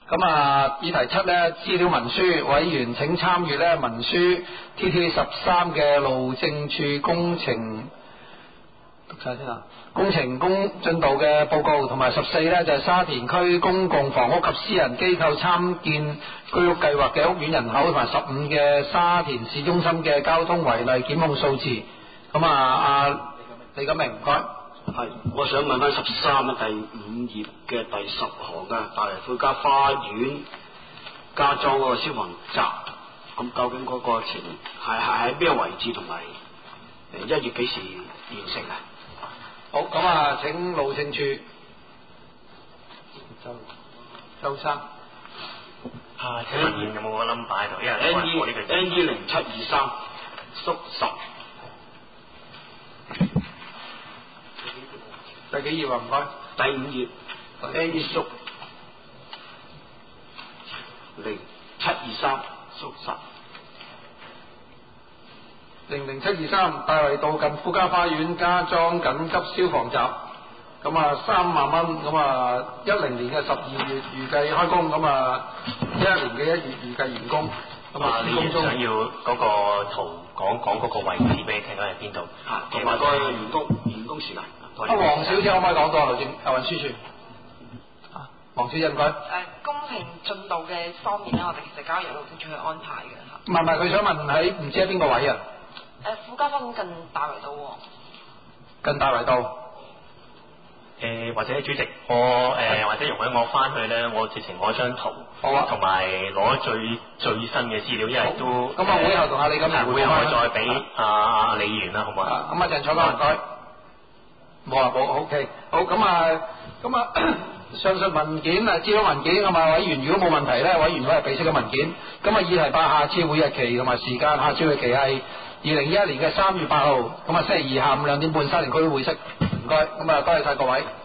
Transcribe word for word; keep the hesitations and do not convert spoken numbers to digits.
咁啊，議題七咧，資料文書委員請參閱咧文書 T T 十三嘅路政處工程讀晒先啊，工程工進度嘅報告，同埋十四咧就係、是、沙田區公共房屋及私人機構參建居屋計劃嘅屋苑人口，同埋十五嘅沙田市中心嘅交通違例檢控數字。咁啊，阿李錦明唔該。 係，我想問翻十三啊，第五頁嘅第十行嘅大圍富嘉花園加裝嗰個消防閘，咁究竟嗰個情係係喺咩位置，同埋誒一月幾時完成啊？ 好，咁啊，請路政處周周生。 啊，請問有冇個 number 喺度？因為 N E 我呢個 N E 零七二三縮十。 第幾頁啊？唔該。 第五頁 N E 縮零七二三縮十。 零零七二三大圍道近富嘉花園加裝緊急消防閘，咁啊三萬蚊，咁啊一零年嘅十二月預計開工，咁啊一一年嘅一月預計完工。咁啊，你亦想要嗰個圖講講嗰個位置俾你聽喺邊度？ 啊，同埋個完工完工時間。 阿黃小姐可唔可以講到路政啊運輸處？啊，黃小姐唔該。誒、 呃，工程進度嘅方面咧，我哋其實交由路政處去安排嘅嚇。 唔係唔係，佢想問喺唔知喺邊個位啊？ 誒、呃，富嘉花園近大圍道喎。 近大圍道。 誒、呃，或者主席，我誒、呃、或者容許我翻去咧，我直情攞張圖， 好啊， 同埋攞最最新嘅資料，因為都咁啊會後同阿李錦明會後再俾阿阿李議員啦，好唔好啊？ 咁啊鄭楚江唔該。冇啊冇 ，OK，好咁啊，咁啊，上述文件啊資料文件咁啊，委員如果冇問題咧，委員會係備悉嘅文件。咁啊，議題八下次會日期同埋時間，下次會期係二零一一年嘅三月八號，咁啊星期二下午兩點半沙田區會議室。唔該，咁啊多謝晒各位。